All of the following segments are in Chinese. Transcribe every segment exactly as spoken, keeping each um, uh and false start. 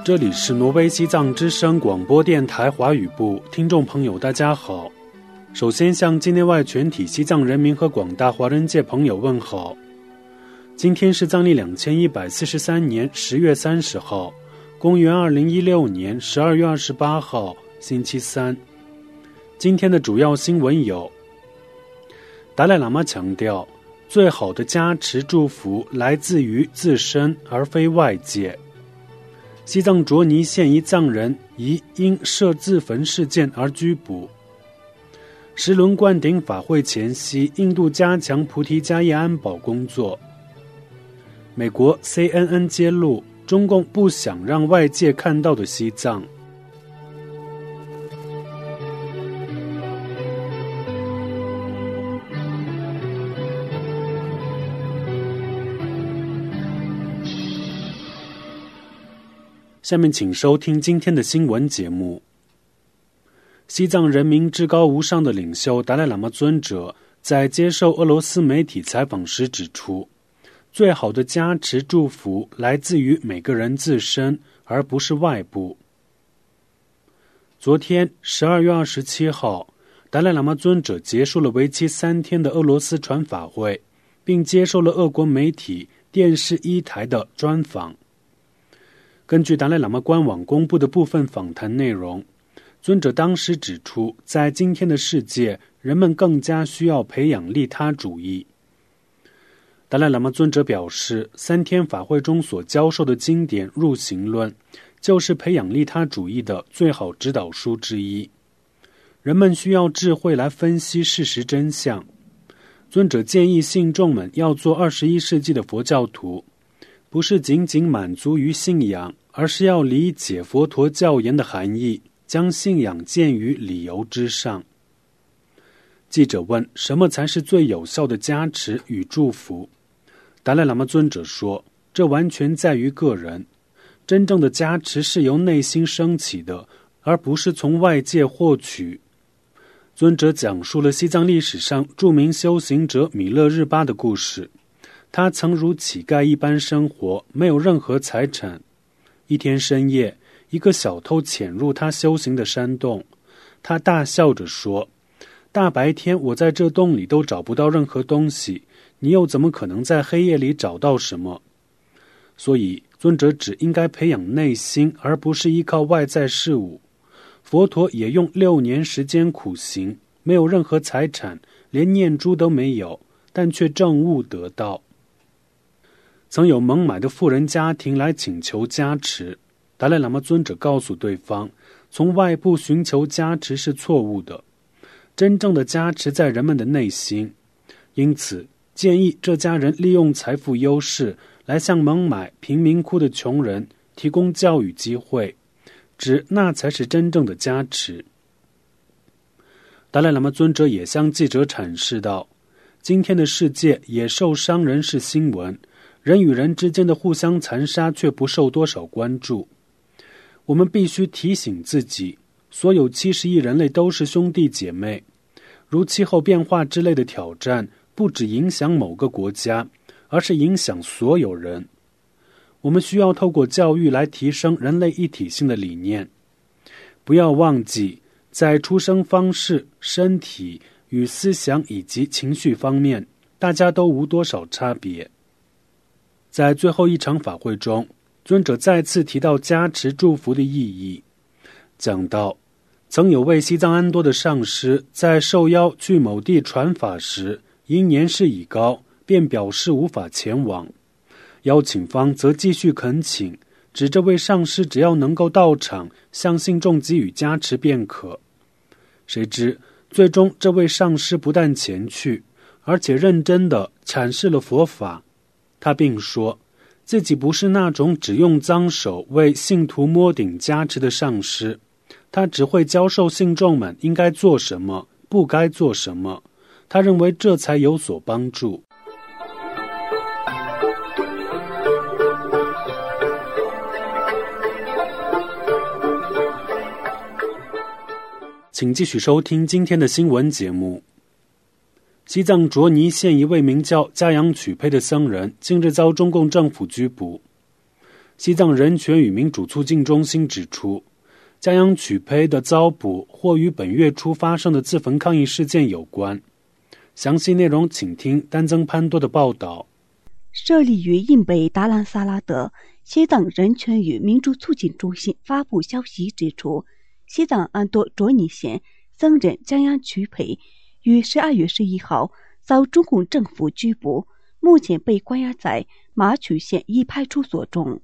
这里是挪威西藏之声广播电台华语部，听众朋友大家好。首先向境内外全体西藏人民和广大华人界朋友问好。今天是藏历两千一百四十三年十月三十号，公元二零一六年十二月二十八号，星期三。今天的主要新闻有：达赖喇嘛强调，最好的加持祝福来自于自身而非外界。西藏卓尼县一藏人疑因设自焚事件而拘捕。十轮灌顶法会前夕，印度加强菩提迦叶安保工作。美国 C N N 揭露，中共不想让外界看到的西藏。下面请收听今天的新闻节目。西藏人民至高无上的领袖达赖喇嘛尊者在接受俄罗斯媒体采访时指出，最好的加持祝福来自于每个人自身，而不是外部。昨天十二月二十七号，达赖喇嘛尊者结束了为期三天的俄罗斯传法会，并接受了俄国媒体电视一台的专访。根据达赖喇嘛官网公布的部分访谈内容，尊者当时指出，在今天的世界，人们更加需要培养利他主义。达赖喇嘛尊者表示，三天法会中所教授的经典《入行论》就是培养利他主义的最好指导书之一。人们需要智慧来分析事实真相。尊者建议信众们要做二十一世纪的佛教徒，不是仅仅满足于信仰，而是要理解佛陀教言的含义，将信仰建于理由之上。记者问，什么才是最有效的加持与祝福？达赖喇嘛尊者说，这完全在于个人。真正的加持是由内心升起的，而不是从外界获取。尊者讲述了西藏历史上著名修行者米勒日巴的故事。他曾如乞丐一般生活，没有任何财产。一天深夜，一个小偷潜入他修行的山洞，他大笑着说，大白天我在这洞里都找不到任何东西，你又怎么可能在黑夜里找到什么？所以尊者只应该培养内心，而不是依靠外在事物。佛陀也用六年时间苦行，没有任何财产，连念珠都没有，但却证悟得道。曾有蒙买的富人家庭来请求加持，达赖喇嘛尊者告诉对方，从外部寻求加持是错误的，真正的加持在人们的内心。因此建议这家人利用财富优势来向蒙买贫民窟的穷人提供教育机会，指那才是真正的加持。达赖喇嘛尊者也向记者阐释道，今天的世界野兽伤人是新闻，人与人之间的互相残杀却不受多少关注。我们必须提醒自己，所有七十亿人类都是兄弟姐妹。如气候变化之类的挑战，不只影响某个国家，而是影响所有人。我们需要透过教育来提升人类一体性的理念。不要忘记，在出生方式、身体与思想以及情绪方面，大家都无多少差别。在最后一场法会中，尊者再次提到加持祝福的意义，讲到曾有位西藏安多的上师在受邀去某地传法时，因年事已高，便表示无法前往。邀请方则继续恳请，指这位上师只要能够到场，向信众给予加持便可。谁知最终这位上师不但前去，而且认真地阐释了佛法。他并说，自己不是那种只用脏手为信徒摸顶加持的上师，他只会教授信众们应该做什么，不该做什么。他认为这才有所帮助。请继续收听今天的新闻节目。西藏卓尼县一位名叫嘉阳曲佩的僧人近日遭中共政府拘捕。 西藏人权与民主促进中心指出，嘉阳曲胚的遭捕或与本月初发生的自焚抗议事件有关。详细内容请听丹增潘多的报道。 设立于印北达兰萨拉的西藏人权与民主促进中心发布消息指出，西藏安多卓尼县僧人江阳曲培于十二月十一号遭中共政府拘捕，目前被关押在马曲县一派出所中。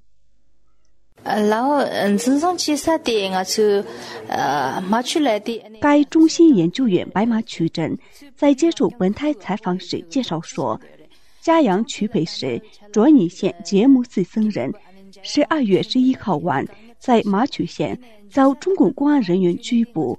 该中心研究员白马曲珍在接受本台采访时介绍说，嘉阳曲培市卓尼县杰木寺僧人十二月十一号晚在马曲县遭中共公安人员拘捕。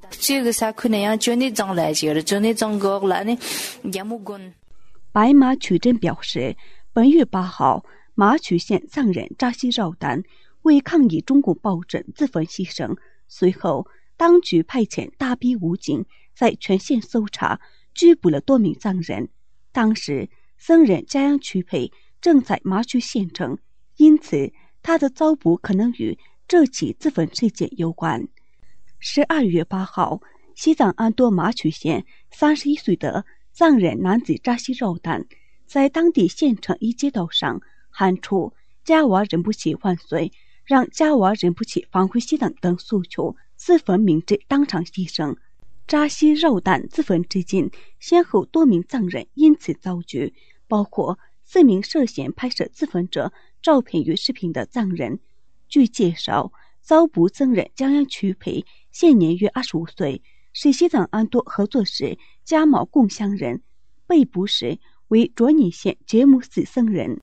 白马曲珍表示，本月八号，马曲县藏人扎西绕丹为抗议中共暴政自焚牺牲，随后当局派遣大批武警在全县搜查，拘捕了多名藏人。当时僧人嘉阳曲培正在马曲县城，因此他的遭捕可能与这起自焚事件有关。十二月八号，西藏安多马曲县三十一岁的藏人男子扎西绕丹在当地县城一街道上喊出加瓦仁波齐万岁，让加瓦仁波齐返回西藏等诉求，自焚明知当场牺牲。扎西绕丹自焚至今，先后多名藏人因此遭拘，包括四名涉嫌拍摄自焚者照片与视频的藏人。据介绍，遭捕僧人江阳曲培现年约二十五岁，是西藏安多合作市加茂贡乡人，被捕时为卓尼县杰木寺僧人。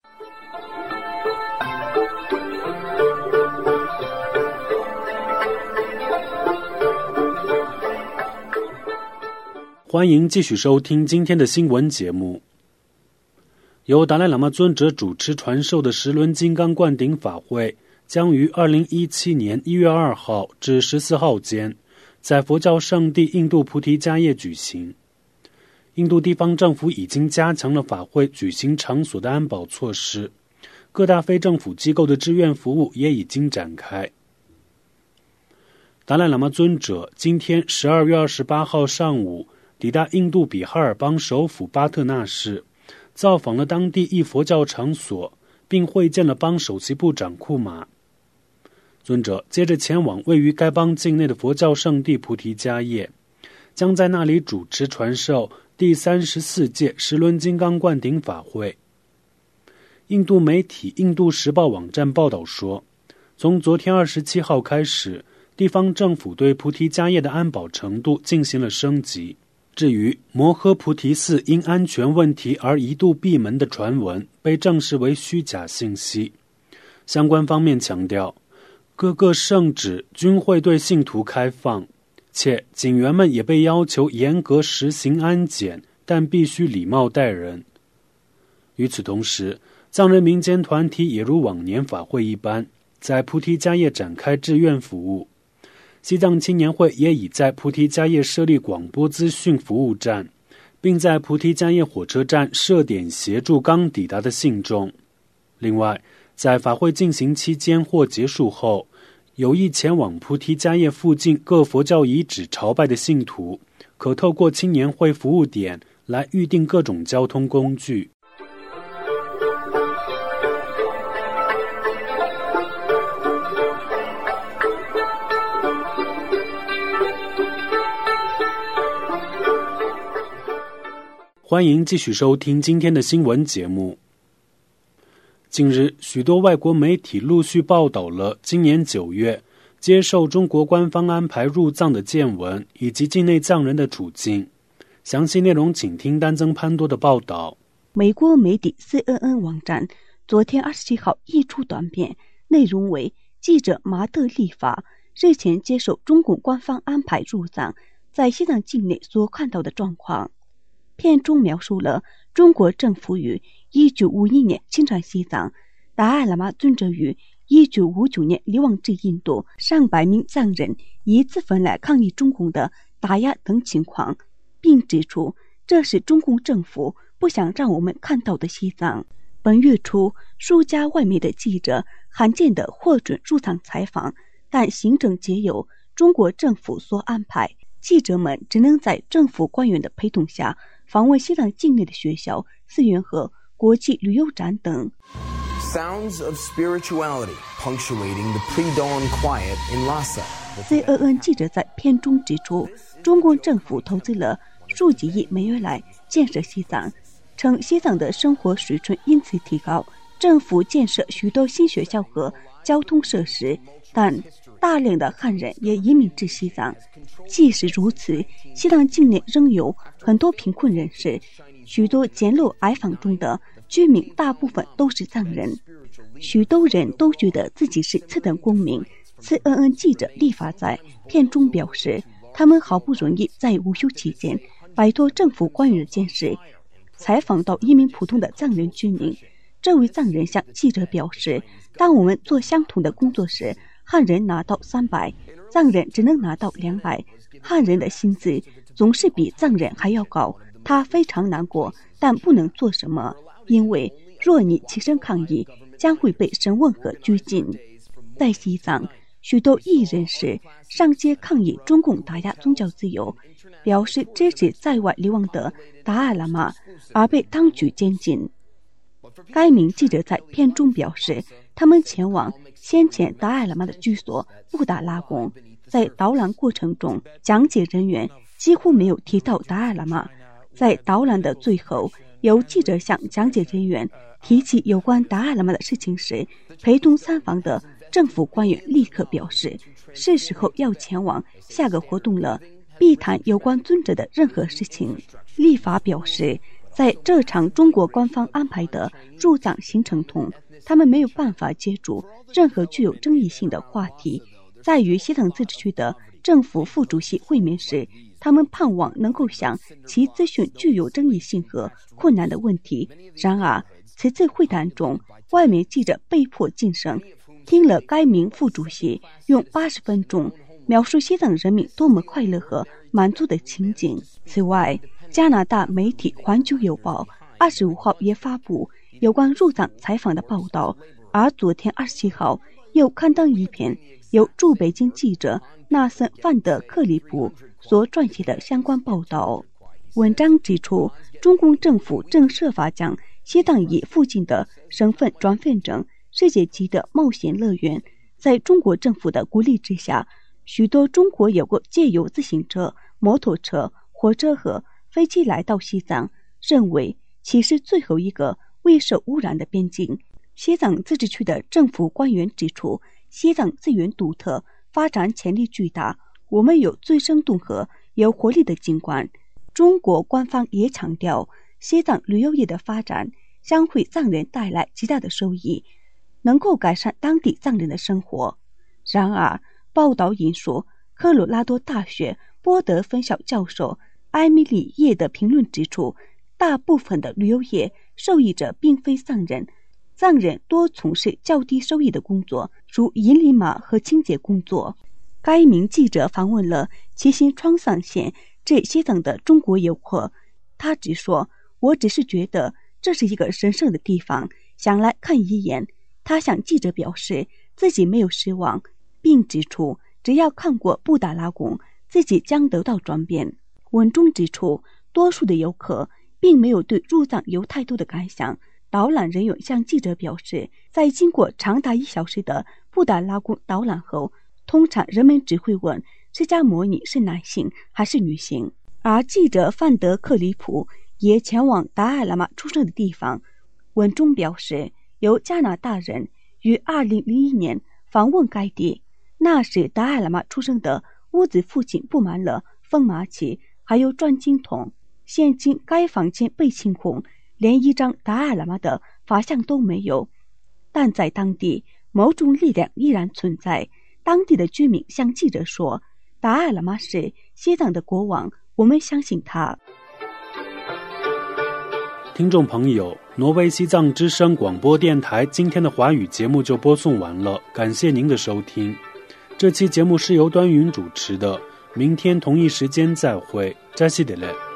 欢迎继续收听今天的新闻节目。由达赖喇嘛尊者主持传授的十轮金刚灌顶法会将于二零一七年一月二号至十四号间在佛教圣地印度菩提迦叶举行。印度地方政府已经加强了法会举行场所的安保措施，各大非政府机构的志愿服务也已经展开。达赖喇嘛尊者今天十二月二十八号上午抵达印度比哈尔邦首府巴特纳市，造访了当地一佛教场所，并会见了邦首席部长库马。尊者接着前往位于该邦境内的佛教圣地菩提迦叶，将在那里主持传授第三十四届十轮金刚灌顶法会。印度媒体《印度时报》网站报道说，从昨天二十七号开始，地方政府对菩提迦叶的安保程度进行了升级。至于摩诃菩提寺因安全问题而一度闭门的传闻，被证实为虚假信息。相关方面强调，各个圣旨均会对信徒开放，且警员们也被要求严格实行安检，但必须礼貌待人。与此同时，藏人民间团体也如往年法会一般，在菩提迦叶展开志愿服务。西藏青年会也已在菩提迦叶设立广播资讯服务站，并在菩提迦叶火车站设点协助刚抵达的信众。另外，在法会进行期间或结束后，有意前往菩提迦叶附近各佛教遗址朝拜的信徒，可透过青年会服务点来预订各种交通工具。欢迎继续收听今天的新闻节目。近日，许多外国媒体陆续报道了今年九月接受中国官方安排入藏的见闻，以及境内藏人的处境。详细内容请听丹增潘多的报道。 美国媒体 C N N 网站昨天二十七号译出短片，内容为记者马特利法日前接受中共官方安排入藏，在西藏境内所看到的状况。片中描述了中国政府于一九五一年侵占西藏，达赖喇嘛尊者于一九五九年流亡至印度，上百名藏人以自焚来抗议中共的打压等情况，并指出这是中共政府不想让我们看到的西藏。 本月初，数家外媒的记者罕见地获准入场采访，但行程皆由中国政府所安排，记者们只能在政府官员的陪同下访问西藏境内的学校、寺院和国际旅游展等。 Sounds of spirituality punctuating the pre-dawn quiet in Lhasa.C N N 记者在片中指出，中共政府投资了数几亿美元来建设西藏，称西藏的生活水准因此提高，政府建设许多新学校和交通设施，但大量的汉人也移民至西藏。即使如此，西藏境内仍有很多贫困人士，许多简陋矮房中的居民大部分都是藏人，许多人都觉得自己是次等公民。C N N 记者立法在片中表示，他们好不容易在午休期间摆脱政府官员的监视，采访到一名普通的藏人居民。这位藏人向记者表示，当我们做相同的工作时，汉人拿到三百，藏人只能拿到两百，汉人的薪资总是比藏人还要高。他非常难过，但不能做什么，因为若你起身抗议，将会被审问和拘禁。在西藏，许多异议人士上街抗议中共打压宗教自由，表示支持在外流亡的达赖喇嘛，而被当局监禁。该名记者在片中表示，他们前往先前达赖喇嘛的居所布达拉宫，在导览过程中，讲解人员几乎没有提到达赖喇嘛。在导览的最后，有记者向讲解人员提起有关达赖喇嘛的事情时，陪同参访的政府官员立刻表示，是时候要前往下个活动了，避谈有关尊者的任何事情。立法表示，在这场中国官方安排的入藏行程中，他们没有办法接触任何具有争议性的话题。在与西藏自治区的政府副主席会面时，他们盼望能够向其咨询具有争议性和困难的问题。然而，此次会谈中，外媒记者被迫噤声，听了该名副主席用八十分钟描述西藏人民多么快乐和满足的情景。此外，加拿大媒体《环球邮报》二十五号也发布有关入藏采访的报道，而昨天二十七号又刊登一篇由驻北京记者纳森·范德克里普所撰写的相关报道。文章指出，中共政府正设法将西藏以附近的省份转变成世界级的冒险乐园。在中国政府的鼓励之下，许多中国游客借由自行车、摩托车、火车和飞机来到西藏，认为其是最后一个未受污染的边境。西藏自治区的政府官员指出，西藏资源独特，发展潜力巨大，我们有最生动和有活力的景观。中国官方也强调，西藏旅游业的发展将为藏人带来极大的收益，能够改善当地藏人的生活。然而，报道引述科罗拉多大学波德分校教授埃米里叶的评论指出，大部分的旅游业受益者并非藏人，藏人多从事较低收益的工作，如引领马和清洁工作。该名记者访问了骑行川藏线至西藏的中国游客，他只说，我只是觉得这是一个神圣的地方，想来看一眼。他向记者表示自己没有失望，并指出只要看过布达拉宫，自己将得到转变。文中指出，多数的游客并没有对入藏有太多的感想。导览人员向记者表示，在经过长达一小时的布达拉宫导览后，通常人们只会问释迦牟尼是男性还是女性。而记者范德克里普也前往达赖喇嘛出生的地方。文中表示，由加拿大人于二零零一年访问该地，那时达赖喇嘛出生的屋子附近布满了风麻旗还有转经筒。现今该房间被清空，连一张达赖喇嘛的法像都没有，但在当地某种力量依然存在。当地的居民向记者说，达赖喇嘛是西藏的国王，我们相信他。 听众朋友，挪威西藏之声广播电台今天的华语节目就播送完了，感谢您的收听。这期节目是由端云主持的，明天同一时间再会，扎西德勒。